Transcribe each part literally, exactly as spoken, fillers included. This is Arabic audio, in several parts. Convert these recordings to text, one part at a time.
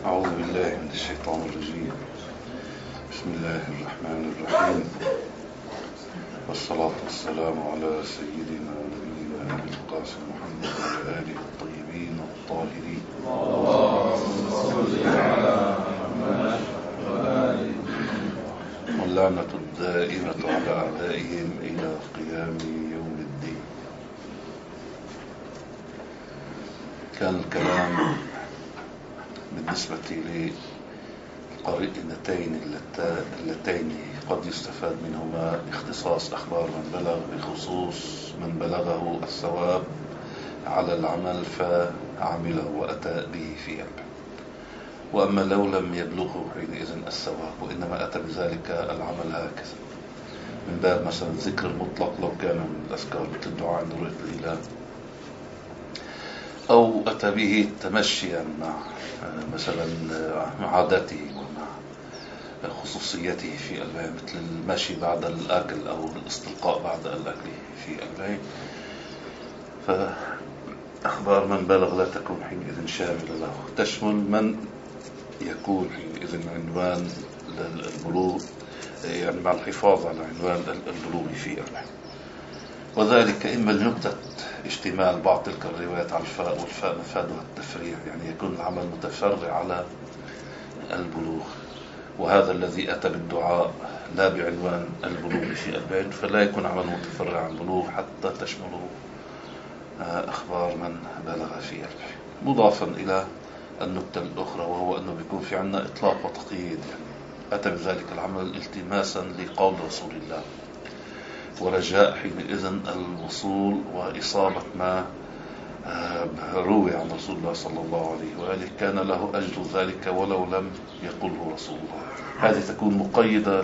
أعوذ بالله من الشيطان الرجيم. بسم الله الرحمن الرحيم، والصلاة والسلام على سيدنا ونبينا أبي القاسم محمد وعلى آله الطيبين الطاهرين. اللهم صل على محمد وآله واللعنة الدائمة على أعدائهم إلى قيام يوم الدين. كان الكلام بالنسبة للقرينتين اللتين قد يستفاد منهما اختصاص أخبار من بلغ بخصوص من بلغه الثواب على العمل فعمله وأتى به في قلبه، وأما لو لم يبلغه حينئذ الثواب وإنما أتى بذلك العمل هكذا من باب مثلا الذكر المطلق لو كان من الأذكار مثل الدعاء عند رؤية الهلال، أو أتى به تمشيا مع مثلا عادته ومع خصوصيته في قلبه مثل المشي بعد الأكل أو الاستلقاء بعد الأكل في قلبه. فأخبار من بلغ لا تكون حينئذ شاملة له، تشمل من يكون حينئذ عنوان للبلوغ، يعني مع الحفاظ على عنوان البلوغ في قلبه، وذلك إما لنكتة اشتمال بعض تلك الروايات على الفاء، والفاء مفادها التفريع، يعني يكون العمل متفرع على البلوغ، وهذا الذي أتى بالدعاء لا بعنوان البلوغ في قلبه فلا يكون عمل متفرع عن البلوغ حتى تشمله أخبار من بلغ في قلبه، مضافا إلى النكتة الأخرى وهو أنه بيكون في عنا إطلاق وتقييد، يعني أتى بذلك العمل التماسا لقول رسول الله ورجاء حينئذ الوصول وإصابة ما روي عن رسول الله صلى الله عليه وآله كان له أجر ذلك ولو لم يقله رسول الله. هذه تكون مقيدة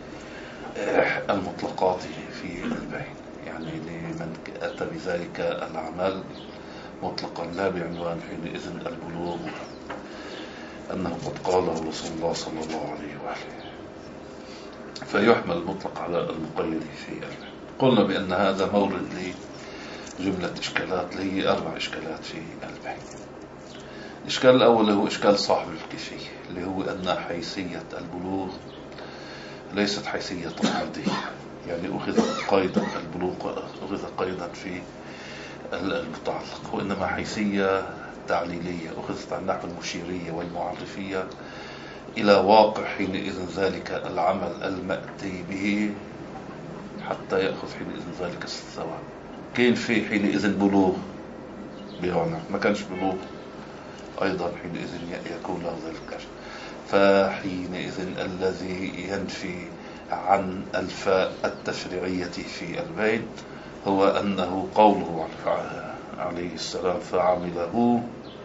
للمطلقات في البين، يعني لمن أتى بذلك العمل مطلقا لا بعنوان حينئذ البلوغ أنه قد قاله رسول الله صلى الله عليه وآله، فيحمل المطلق على المقيد في قلبه. قلنا بأن هذا مورد لجملة إشكالات، لي أربع إشكالات في قلبه. الإشكال الأول هو إشكال صاحب الكيفية، اللي هو أن حيثية البلوغ ليست حيثية تقليدية، يعني أخذ قيدا البلوغ أخذ قيدا في المتعلق، وإنما حيثية تعليلية أخذت عن نحو المشيرية والمعرفية إلى واقع حينئذ ذلك العمل المأتي به حتى يأخذ حينئذ ذلك الثواب. كان في حينئذ بلوغ بيعنى ما كانش بلوغ أيضا حينئذ يكون له ذلك، فحينئذ الذي ينفي عن الفاء التفريعية في البيت هو أنه قوله عليه السلام فعمله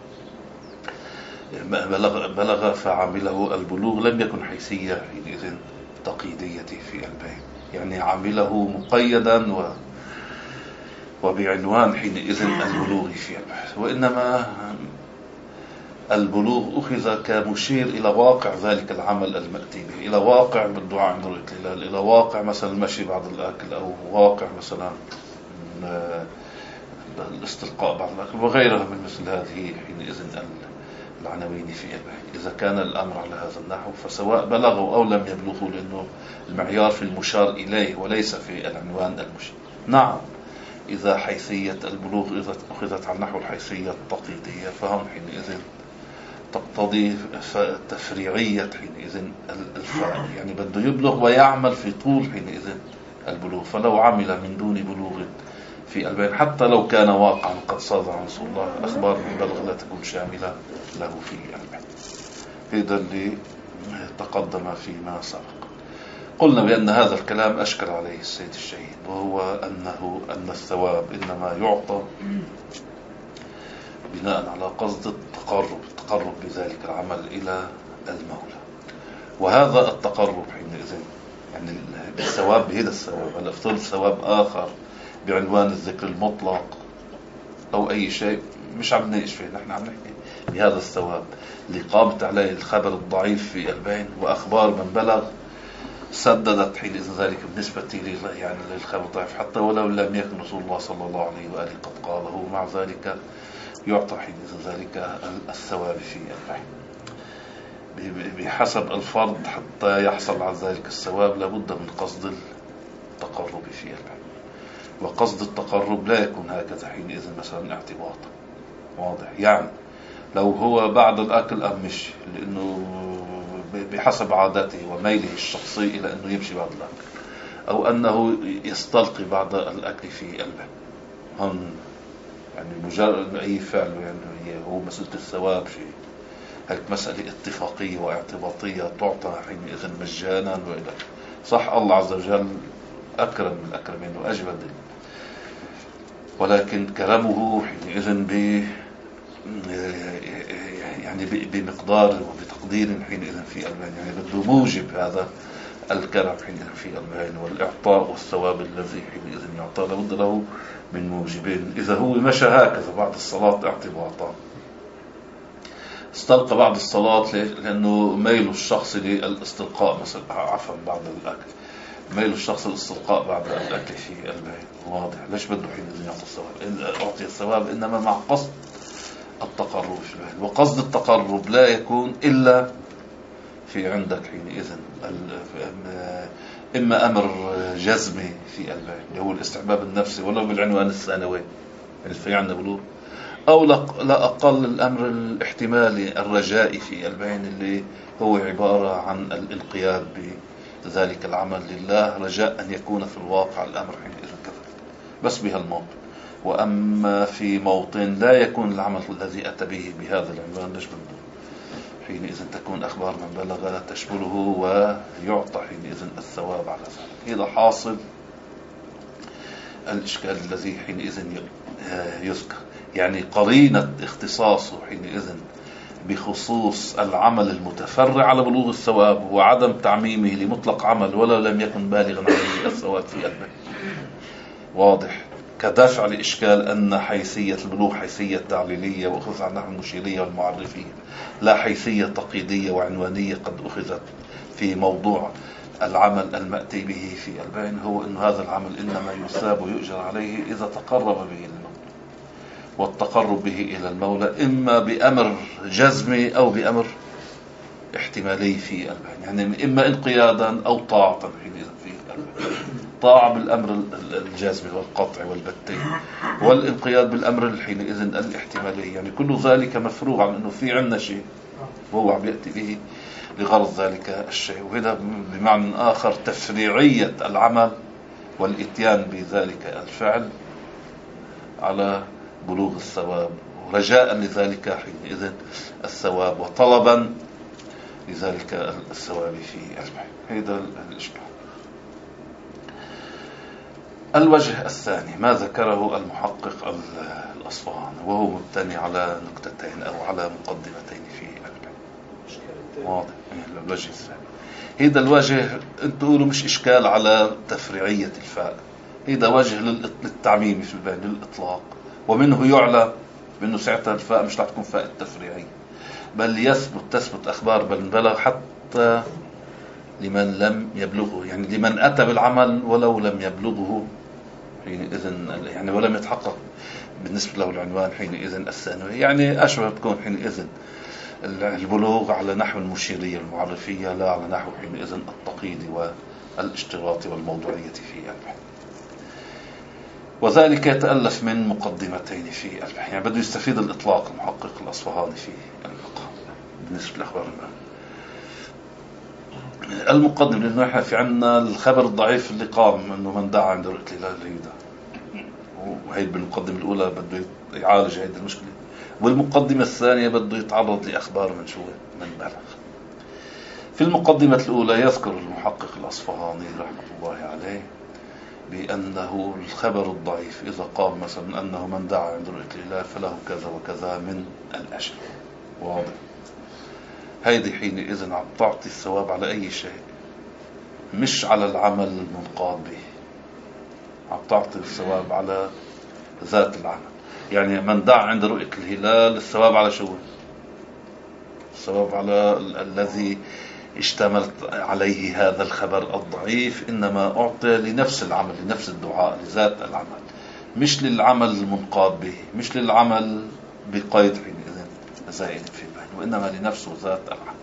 بلغ, بلغ فعمله البلوغ لم يكن حيثية حينئذ تقييدية في البيت، يعني عمله مقيدا و وبعنوان حينئذ البلوغ في البحث، وإنما البلوغ أخذ كمشير إلى واقع ذلك العمل المأتي به، إلى واقع بالدعاء عند رؤية الهلال، إلى واقع مثلا المشي بعد الأكل، أو واقع مثلا الاستلقاء بعد الأكل وغيرها من مثل هذه حينئذ العناوين في البحث. إذا كان الأمر على هذا النحو فسواء بلغوا أو لم يبلغوا، لأنه المعيار في المشار إليه وليس في العنوان المشير. نعم، إذا حيثية البلوغ إذا أخذت عن نحو الحيثية التقليدية فهم حينئذ تقتضي تفريعية حينئذ الفاء، يعني بده يبلغ ويعمل في طول حينئذ البلوغ، فلو عمل من دون بلوغ في البين حتى لو كان واقعا قد صادر عن رسول الله أخبار من بلغ لا تكون شاملة له في البين. هذا اللي تقدم فيما سبق. قلنا بأن هذا الكلام أشكل عليه السيد الشهيد، وهو أنه أن الثواب إنما يعطى بناء على قصد التقرب التقرب بذلك العمل إلى المولى، وهذا التقرب حينئذ يعني الثواب بهذا الثواب هل افترض ثواب آخر بعنوان الذكر المطلق أو أي شيء مش عم نناقش فيه، نحن عم نحكي بهذا الثواب اللي قامت عليه الخبر الضعيف في البين وأخبار من بلغ سددت حينئذ ذلك بالنسبة لي يعني للخبر الضعيف حتى ولو لم يكن رسول الله صلى الله عليه وآله قد قاله، مع ذلك يعطى حينئذ ذلك الثواب في البين. بحسب الفرض حتى يحصل على ذلك الثواب لابد من قصد التقرب في العلم، وقصد التقرب لا يكون هكذا حينئذ مثلا اعتباطا. واضح؟ يعني لو هو بعد الأكل أم مش، لأنه بحسب عادته وميله الشخصي إلى أنه يمشي بعد الأكل، أو أنه يستلقي بعد الأكل في قلبه، هم يعني مجرد أي فعل يعني هو مسألة الثواب شيء، هيك مسألة اتفاقية واعتباطية تعطى حينئذ مجانا وإلى صح. الله عز وجل أكرم من الأكرمين وأجود، ولكن كرمه حينئذ ب يعني بمقدار وبتقدير حينئذ في البين، يعني بده موجب هذا الكرم حينئذ في البين، والإعطاء والثواب الذي حينئذ يعطى لابد له من موجبين. إذا هو مشى هكذا بعد الصلاة اعتباطا، استلقى بعد الصلاة لأنه ميل الشخص للاستلقاء مثلا، عفوا بعد الأكل ميل الشخص للاستلقاء بعد الأكل في البين، واضح؟ ليش بده حينئذ يعطي الثواب؟ أعطي الثواب إنما مع قصد التقرب في البين، وقصد التقرب لا يكون إلا في عندك حينئذ إما أمر جزمي في البين اللي هو الاستحباب النفسي ولو بالعنوان الثانوي يعني في عندنا بلوغ، أو لا أقل الأمر الاحتمالي الرجائي في البين اللي هو عبارة عن الانقياد بذلك العمل لله رجاء أن يكون في الواقع الأمر حينئذ كذا، بس بهالموطن. وأما في موطن لا يكون العمل الذي أتى به بهذا العنوان ليش بده حينئذ تكون أخبار من بلغ تشمله ويعطى حينئذ الثواب على ذلك. هذا حاصل الإشكال الذي حينئذ يذكر، يعني قرينة اختصاصه حينئذ بخصوص العمل المتفرع على بلوغ الثواب وعدم تعميمه لمطلق عمل ولو لم يكن بالغا عليه الثواب في قلبه. واضح؟ كدفع لإشكال أن حيثية البلوغ حيثية تعليلية وأخذ عنها المشيرية والمعرفية، لا حيثية تقييدية وعنوانية قد أخذت في موضوع العمل المأتي به في البين، هو أن هذا العمل إنما يثاب ويؤجر عليه إذا تقرب به المولى، والتقرب به إلى المولى إما بأمر جزمي أو بأمر احتمالي في البين، يعني إما انقيادا أو طاعة حينئذ في البين، طاعة بالأمر الجازمي والقطع والبتي، والانقياد بالأمر حينئذ الاحتمالي، يعني كل ذلك مفروغ عن أنه في عنا شيء وهو عم يأتي به لغرض ذلك الشيء. وهذا بمعنى آخر تفريعية العمل والإتيان بذلك الفعل على بلوغ الثواب، ورجاء لذلك حينئذ الثواب وطلبا لذلك الثواب في البين. هذا الإشكال. الوجه الثاني ما ذكره المحقق الأصفهاني وهو مبتني على نكتتين أو على مقدمتين في البين. واضح؟ الوجه الثاني هذا الوجه انتم تقولوا مش إشكال على تفريعية الفاء، هذا وجه للتعميم في البين للإطلاق، ومنه يعلى بأنه ساعتها الفاء مش رح تكون فاء التفريعية، بل يثبت تثبت أخبار بل بلغ حتى لمن لم يبلغه، يعني لمن أتى بالعمل ولو لم يبلغه حينئذ، يعني ولم يتحقق بالنسبة له العنوان حينئذ الثانوي، يعني أشبه تكون حينئذ البلوغ على نحو المشيرية المعرفية لا على نحو حينئذ التقييد والاشتراط والموضوعية في البحث. وذلك يتألف من مقدمتين في البحث، يعني بده يستفيد الإطلاق المحقق الأصفهاني في المقام بالنسبة للأخبار المقدم، لأنه إحنا في عنا الخبر الضعيف اللي قام أنه من دعا عند رؤية الهلال الهيدا، وهي بالمقدمة الأولى بده يعالج هذه المشكلة، والمقدمة الثانية بده يتعرض لأخبار من شو من بلغ. في المقدمة الأولى يذكر المحقق الأصفهاني رحمة الله عليه بأنه الخبر الضعيف إذا قام مثلا أنه من دعا عند رؤية الهلال فله كذا وكذا من الأجر. واضح؟ هيدي حينئذ عم تعطي الثواب على أي شيء مش على العمل المنقاد به، عم تعطي الثواب على ذات العمل. يعني من دعا عند رؤية الهلال الثواب على شو؟ الثواب على الذي اشتملت عليه هذا الخبر الضعيف، إنما أعطي لنفس العمل لنفس الدعاء لذات العمل، مش للعمل المنقاد به، مش للعمل بقيد حينئذ زائد في البين، وإنما لنفسه ذات العمل.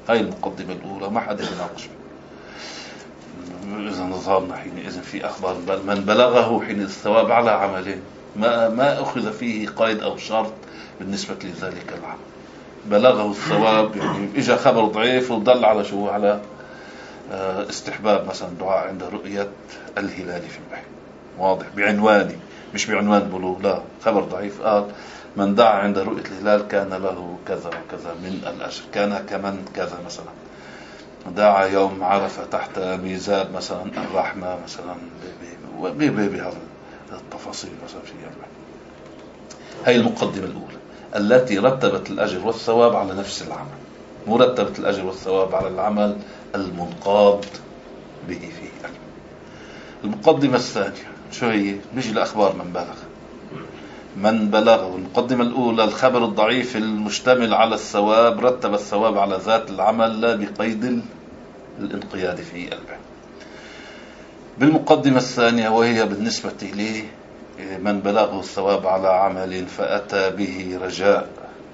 هاي المقدمة الأولى ما حدا يناقش فيها. إذا نظامنا حينئذ في أخبار من بلغه حين الثواب على عملين ما ما أخذ فيه قيد أو شرط بالنسبة لذلك العمل، بلغه الثواب يعني إجا خبر ضعيف ودل على شو؟ على استحباب مثلا دعاء عند رؤية الهلال في البحر، واضح بعنواني مش بعنوان بلوغ، لا خبر ضعيف قال من دعا عند رؤية الهلال كان له كذا وكذا من الأجر، كان كمن كذا مثلا دعا يوم عرفة تحت ميزاب مثلا الرحمة مثلا بهذا التفاصيل مثلا في البحر. هاي المقدمة الأولى التي رتبت الأجر والثواب على نفس العمل، مرتبة الأجر والثواب على العمل المنقاد به فيه. المقدمة الثانية شو هي؟ نجي لأخبار من بلغ من بلغه. المقدمة الأولى الخبر الضعيف المشتمل على الثواب، رتب الثواب على ذات العمل لا بقيد الانقياد في قلبه. بالمقدمة الثانية وهي بالنسبة لي من بلغه الثواب على عمل فأتى به رجاء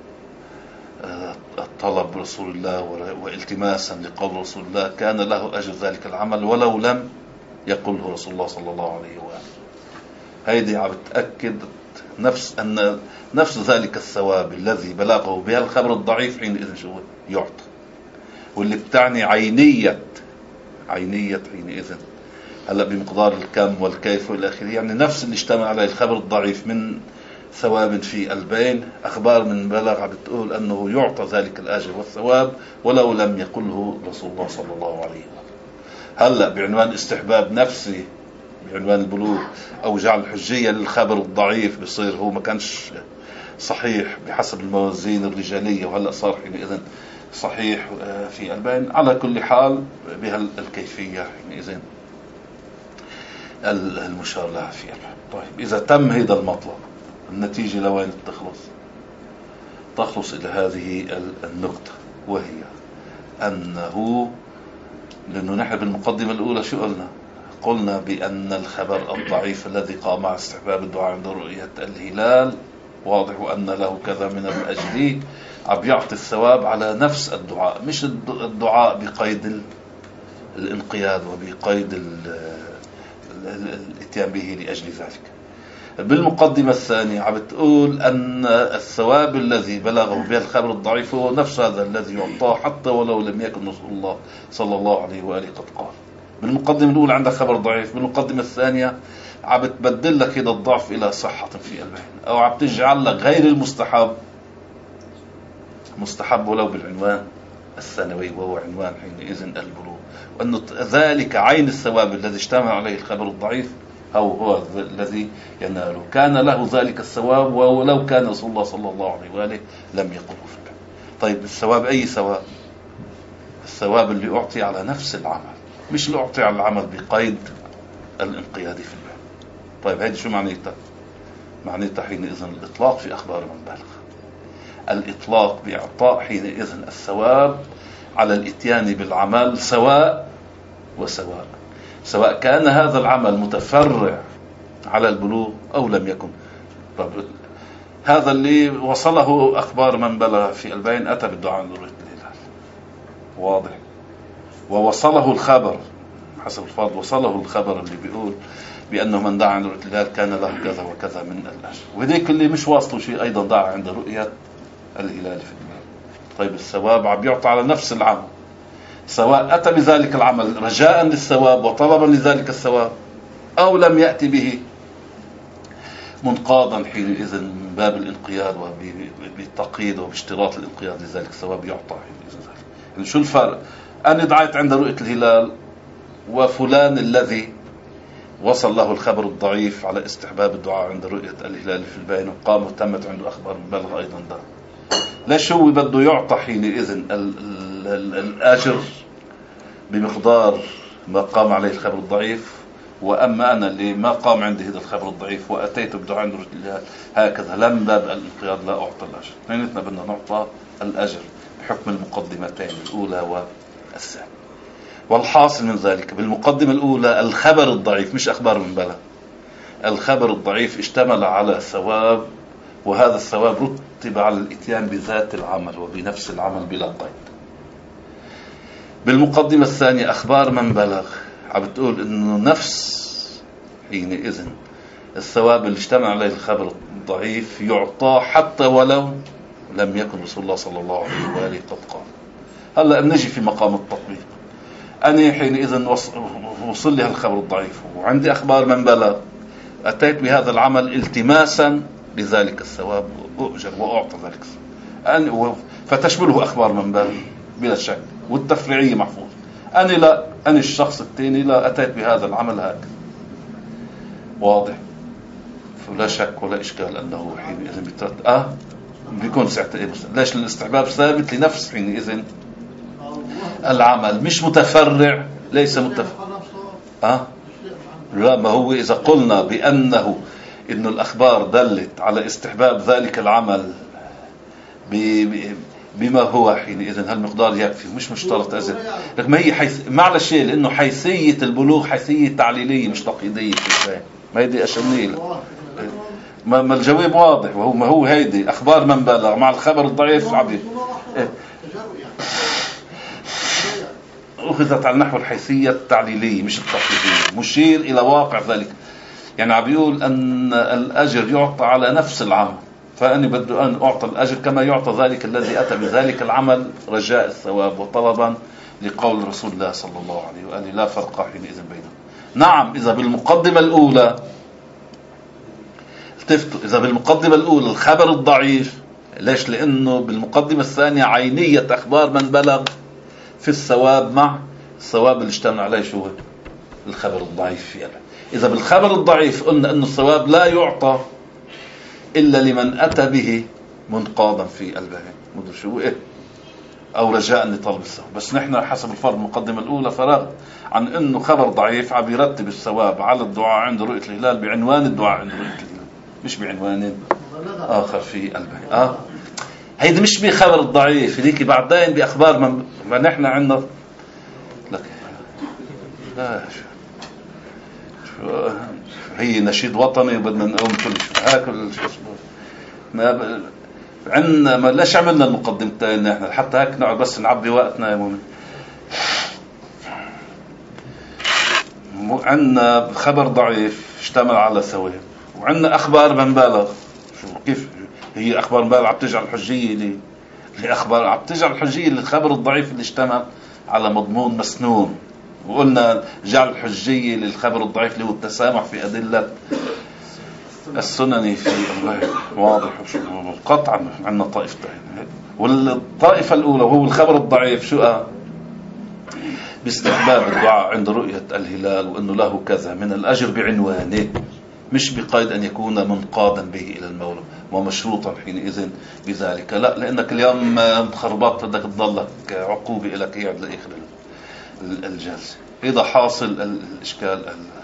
طلب رسول الله والتماسا لقول رسول الله كان له أجر ذلك العمل ولو لم يقله رسول الله صلى الله عليه وآله. هيدي عم بتأكد نفس أن نفس ذلك الثواب الذي بلغه بها الخبر الضعيف حينئذ شو يعطى، واللي بتعني عينية عينية حينئذ هلا بمقدار الكم والكيف والى اخره، يعني نفس اللي اشتمل عليه الخبر الضعيف من ثواب في قلبين، أخبار من بلغ بتقول أنه يعطى ذلك الأجر والثواب ولو لم يقله رسول الله صلى الله عليه وسلم. هلأ بعنوان استحباب نفسي بعنوان البلوغ أو جعل الحجية للخبر الضعيف بصير هو ما كانش صحيح بحسب الموازين الرجالية، وهلأ صار حينئذ صحيح في قلبين. على كل حال بهالكيفية حينئذ المشار لها في قلبين. طيب إذا تم هذا المطلب النتيجة لوين تخلص؟ تخلص إلى هذه النقطة، وهي أنه لأنه نحن بالمقدمة الأولى شو قلنا؟ قلنا بأن الخبر الضعيف الذي قام مع استحباب الدعاء عند رؤية الهلال واضح وأن له كذا من الأجر عم يعطي الثواب على نفس الدعاء، مش الدعاء بقيد الانقياد وبقيد الاتيان به لأجل ذلك. بالمقدمة الثانية عم بتقول أن الثواب الذي بلغه به الخبر الضعيف هو نفس هذا الذي يعطاه حتى ولو لم يكن رسول الله صلى الله عليه وآله قد قال. بالمقدمة الأولى عندك خبر ضعيف، بالمقدمة الثانية عم بتبدل لك هذا الضعف إلى صحة في قلبه، أو عم تجعل لك غير المستحب مستحب ولو بالعنوان الثانوي وهو عنوان حينئذ البلوغ، وأن ذلك عين الثواب الذي اشتمل عليه الخبر الضعيف أو هو الذي يناله، كان له ذلك الثواب ولو كان رسول الله صلى الله عليه وآله لم يقله فيه. طيب الثواب أي ثواب؟ الثواب اللي أعطي على نفس العمل، مش اللي أعطي على العمل بقيد الانقياد في الله. طيب هذه شو معنيتها؟ معنيتها حينئذ الإطلاق في أخبار من بلغ، الإطلاق بإعطاء حينئذ الثواب على الاتيان بالعمل سواء وسواء، سواء كان هذا العمل متفرع على البلوغ أو لم يكن. طب هذا اللي وصله أخبار من بلغ في البين أتى بالدعاء عند رؤية الهلال واضح، ووصله الخبر حسب الفاضل وصله الخبر اللي بيقول بأنه من دعا عند رؤية الهلال كان له كذا وكذا من الأجر، وذيك اللي مش واصله شيء أيضا دعا عند رؤية الهلال في المال. طيب الثواب عم يعطى على نفس العمل سواء أتى بذلك العمل رجاء للثواب وطلبا لذلك الثواب أو لم يأتي به منقاضا حينئذ من باب الانقياد وبالتقييد وباشتراط الانقياد لذلك الثواب يعطى حينئذ ذلك. يعني شو الفرق؟ أنا دعيت عند رؤية الهلال وفلان الذي وصل له الخبر الضعيف على استحباب الدعاء عند رؤية الهلال في البين وقام وتمت عنده أخبار مبالغة أيضا ده، ليش هو بده يعطى حينئذ الأجر بمقدار ما قام عليه الخبر الضعيف، وأما أنا اللي ما قام عندي هذا الخبر الضعيف وأتيت بدعاء عند رؤية الهلال هكذا لم باب الانقياد لا أعطى الأجر. اثنيناتنا بدنا نعطى الأجر بحكم المقدمتين الأولى والثانية. والحاصل من ذلك بالمقدمة الأولى الخبر الضعيف مش أخبار من بلغ، الخبر الضعيف اشتمل على ثواب، وهذا الثواب رتب على الاتيان بذات العمل وبنفس العمل بلا قيد. بالمقدمة الثانية أخبار من بلغ عم بتقول إنه نفس حينئذ الثواب اللي اجتمع عليه الخبر الضعيف يعطى حتى ولو لم يكن رسول الله صلى الله عليه وآله قد قال. هلأ نجي في مقام التطبيق. أنا حينئذ وصل لي هالخبر الضعيف وعندي أخبار من بلغ، أتيت بهذا العمل التماسا لذلك الثواب وأؤجر وأعطى ذلك الثواب، فتشمله أخبار من بلغ بلا شك، والتفريعية محفوظ. أنا لا أنا الشخص الثاني لا أتيت بهذا العمل هكذا، واضح، فلا شك ولا إشكال أنه حينئذ بيترتب آه بيكون ساعتها. ليش؟ الاستحباب ثابت لنفس حينئذ العمل، مش متفرع، ليس متفرع. آه لا، ما هو إذا قلنا بأنه إنه الأخبار دلت على استحباب ذلك العمل بما هو حينئذ هالمقدار يكفي، مش مشترط أزل. لكن ما هي حيث معنى الشيء، لأنه حيثية البلوغ حيثية تعليلية مش تقييدية، ما هيدي أشميل. ما الجواب واضح، وهو ما هو هيدي أخبار من بلغ مع الخبر الضعيف عبيد إيه؟ أخذت على نحو الحيثية التعليلية مش التقييدية، مشير إلى واقع ذلك. يعني عم بيقول أن الأجر يعطى على نفس العمل، فأني بدو أن أعطى الأجر كما يعطى ذلك الذي أتى بذلك العمل رجاء الثواب وطلبا لقول رسول الله صلى الله عليه وآله لا فرق حينئذ بينهم. نعم، إذا بالمقدمة الأولى التفتوا، إذا بالمقدمة الأولى الخبر الضعيف، ليش؟ لأنه بالمقدمة الثانية عينية أخبار من بلغ في الثواب مع الثواب اللي اشتمل عليه شو هو الخبر الضعيف فيه. إذا بالخبر الضعيف قلنا أن الثواب لا يعطى إلا لمن أتى به منقاضا في قلبه مدري شو إيه أو رجاء لطلب الثواب. بس نحن حسب الفرض المقدمة الأولى فرغ عن أنه خبر ضعيف عم يرتب الثواب على الدعاء عند رؤية الهلال بعنوان الدعاء عند رؤية الهلال، مش بعنوان آخر في قلبه. آه هيدي مش بخبر الضعيف، هذيك بعدين بأخبار من ما نحن عندنا لك لا شو هي نشيد وطني بدنا نقوم كل شو هاكل شو ما ب... عندنا ما ليش عملنا المقدمتين نحن حتى هيك نقعد بس نعبي وقتنا يا مؤمن. عندنا خبر ضعيف اشتمل على ثواب، وعندنا أخبار من بالغ. شو كيف هي أخبار من بالغ عم تجعل الحجية لي لأخبار عم تجعل الحجية للخبر الضعيف اللي اشتمل على مضمون مسنون. وقلنا جعل الحجية للخبر الضعيف اللي هو التسامح في أدلة السنن في واضح قطعا. عندنا طائفتين، والطائفة الأولى وهو الخبر الضعيف شو قال؟ باستحباب الدعاء عند رؤية الهلال وأنه له كذا من الأجر بعنوانه، مش بقيد أن يكون منقادا به إلى المولى ومشروطا حينئذ بذلك. لا، لأنك اليوم خربطت بدك تضلك عقوبة لك هي على آخر الجلسة. إذا حاصل الإشكال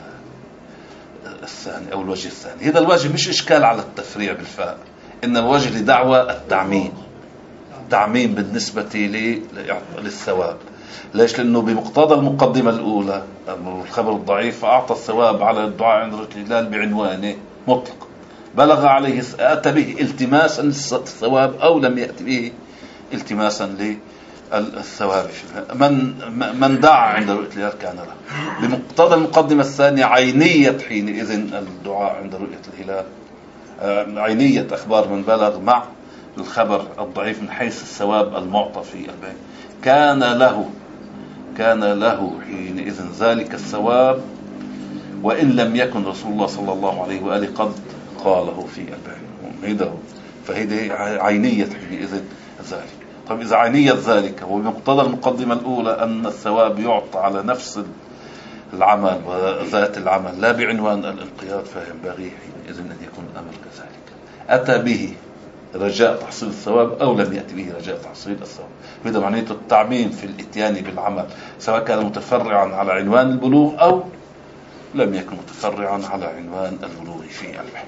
الثاني أو الوجه الثاني، هذا الوجه مش إشكال على التفريع بالفاء، إنما وجه لدعوة التعميم، تعميم بالنسبة لي للثواب. ليش؟ لأنه بمقتضى المقدمة الأولى الخبر الضعيف أعطى الثواب على الدعاء عند رؤية الهلال بعنوانه مطلق، بلغ عليه أتى به التماسا للثواب أو لم يأتي به التماسا للثواب. من من دعا عند رؤية الهلال كان له. بمقتضى المقدمة الثانية عينية حينئذ الدعاء عند رؤية الهلال، عينية أخبار من بلغ مع الخبر الضعيف من حيث الثواب المعطى في البين، كان له كان له حينئذ ذلك الثواب وإن لم يكن رسول الله صلى الله عليه وآله قد قاله في البين. فهذه عينية حينئذ ذلك. طيب إذا عينية ذلك وبمقتضى المقدمة الأولى أن الثواب يعطى على نفس العمل وذات العمل لا بعنوان الانقياد، فينبغي حينئذ أن يكون الأمر كذلك، أتى به رجاء تحصيل الثواب أو لم يأتي به رجاء تحصيل الثواب. هذا معناته التعميم في الاتيان بالعمل، سواء كان متفرعا على عنوان البلوغ أو لم يكن متفرعا على عنوان البلوغ في البحث.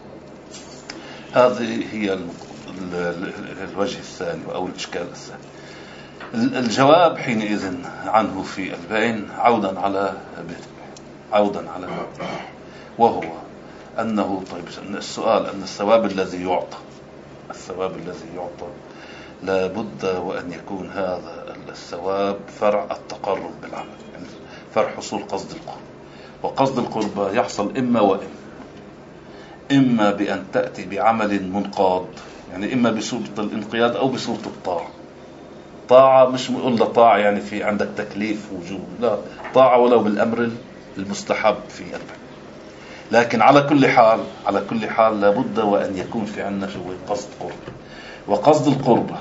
هذه هي الوجه الثاني أو الإشكال الثاني. الجواب حينئذ عنه في البين عودا على عودا على وهو أنه طيب السؤال أن الثواب الذي يعطى الثواب الذي يعطى لابد وأن يكون هذا الثواب فرع التقرب بالعمل، يعني فرع حصول قصد القرب. وقصد القرب يحصل إما وإما، إما بأن تأتي بعمل منقاد، يعني إما بصورة الانقياد أو بصورة الطاعة. طاعة مش بنقول له طاعة يعني في عندك تكليف وجوب، لا، طاعة ولو بالأمر المستحب في قلبك. لكن على كل حال على كل حال لابد وأن يكون في عندنا شو قصد قرب. وقصد القربة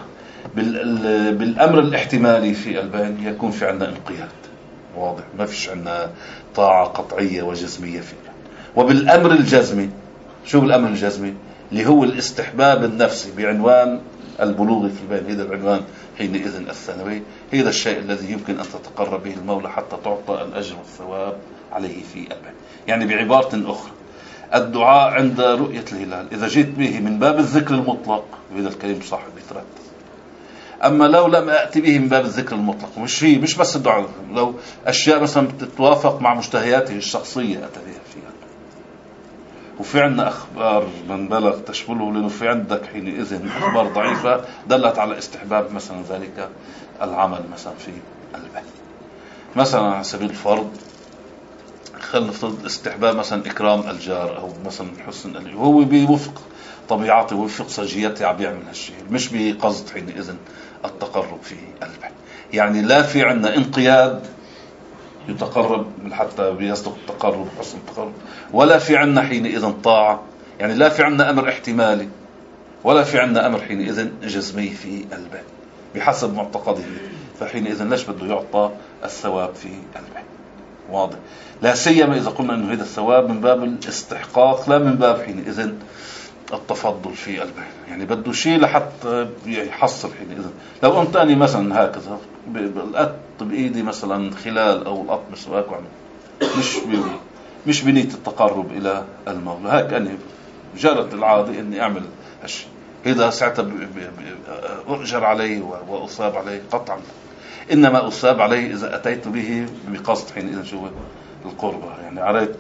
بالأمر الاحتمالي في قلبين يكون في عندنا انقياد واضح، ما فيش عندنا طاعة قطعية وجزمية فيها. وبالأمر الجزمي، شو بالأمر الجزمي؟ اللي هو الاستحباب النفسي بعنوان البلوغ في البين، هذا العنوان حينئذ الثانوي، هذا الشيء الذي يمكن أن تتقرب به المولى حتى تعطى الأجر والثواب عليه في قلبه. يعني بعبارة أخرى، الدعاء عند رؤية الهلال إذا جيت به من باب الذكر المطلق، وهذا الكلام صاحب يترتب. أما لو لم أأتي به من باب الذكر المطلق، مش فيه مش بس الدعاء، لو أشياء مثلا تتوافق مع مشتهياته الشخصية أتى بها فيها. وفي عندنا أخبار من بلغ تشمله، لأنه في عندك حينئذ أخبار ضعيفة دلت على استحباب مثلا ذلك العمل مثلا في قلبه. مثلا على سبيل الفرض خلينا نفترض استحباب مثلا إكرام الجار، أو مثلا حسن الجار، وهو بيوفق طبيعته ويوفق سجيته عم يعمل هالشيء، مش بقصد حينئذ التقرب في قلبه. يعني لا في عندنا انقياد يتقرب من حتى بيصدق التقرب حسن التقرب، ولا في عندنا حينئذ طاعة، يعني لا في عندنا أمر احتمالي ولا في عندنا أمر حينئذ جزمي في قلبه بحسب معتقده. فحينئذ ليش بده يعطى الثواب في قلبه؟ واضح. لا سيما إذا قلنا أنه هذا الثواب من باب الاستحقاق لا من باب حينئذ التفضل في قلبه، يعني بده شيء لحتى يحصل حينئذ. لو قمت أني مثلا هكذا بالقط بإيدي مثلا خلال أو القط مسواك وعمل مش مش بنية التقرب إلى المولى، هيك أني جرت العادة أني أعمل هالشيء، إذا ساعتها أؤجر عليه وأصاب عليه قطعا. إنما أصاب عليه إذا أتيت به بقصد حينئذ شو القربة. يعني عرفت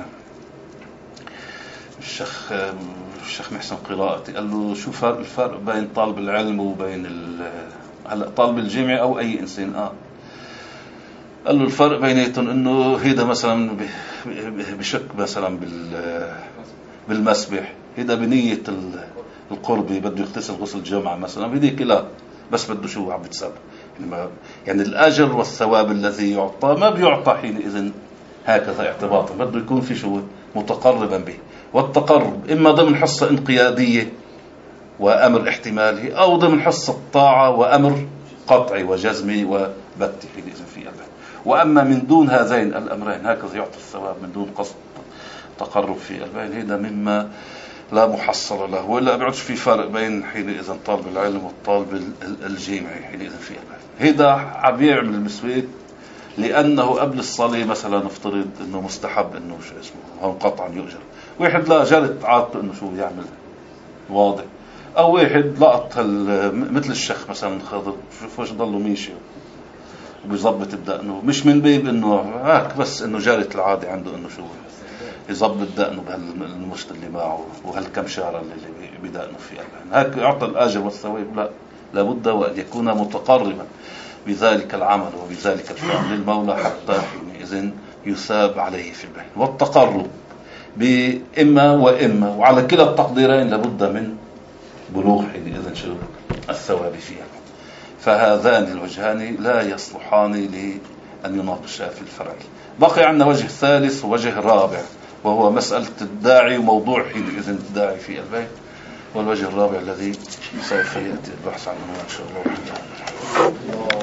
الشيخ الشيخ محسن قراءتي قال له شو فرق الفرق بين طالب العلم وبين هلا طالب الجامعة أو أي إنسان؟ آه قال له الفرق بيناتهم إنه هيدا مثلا بشك مثلا بال بالمسبح، هيدا بنية القرب بده يغتسل غسل الجمعة مثلا، هيديك لا بس بده شو عم بتسبب. يعني, يعني الأجر والثواب الذي يعطى ما بيعطى حينئذ هكذا اعتباطا، بده يكون في شو متقربا به. والتقرب إما ضمن حصة انقيادية وأمر احتمالي، أو ضمن حصة طاعة وأمر قطعي وجزمي وبتي حينئذ في قلبه. وأما من دون هذين الأمرين هكذا يعطي الثواب من دون قصد تقرب في قلبين، هذا مما لا محصل له. ولا بيعودش في فرق بين حينئذ طالب العلم والطالب الجامعي حينئذ في قلبه. هذا عم يعمل المسويك لأنه قبل الصلاة مثلا نفترض أنه مستحب أنه شو اسمه هون قطعا يؤجر، واحد لا جرت عادته أنه شو يعمل واضح، أو واحد لقط مثل الشيخ مثلا خاضر شوف وش ضله ميشي وبيظبط بدقنه، مش من بيب أنه هاك بس أنه جرت العادة عنده أنه شو يظبط دقنه بهالمشط اللي معه وهالكمشارة اللي بدقنه في قلبه، هاك يعطى الأجر والثواب. لا، لابد وأن يكون متقربا بذلك العمل وبذلك الفعل للمولى حتى حينئذ يثاب عليه في البين. والتقرب بإما وإما، وعلى كلا التقديرين لابد من بلوغ حينئذ شو الثواب فيها. فهذان الوجهان لا يصلحان لأن يناقشا في الفرع. بقي عندنا وجه ثالث ووجه رابع، وهو مسألة الداعي وموضوع حينئذ الداعي في البين، والوجه الرابع الذي سوف يأتي البحث عنه إن شاء الله.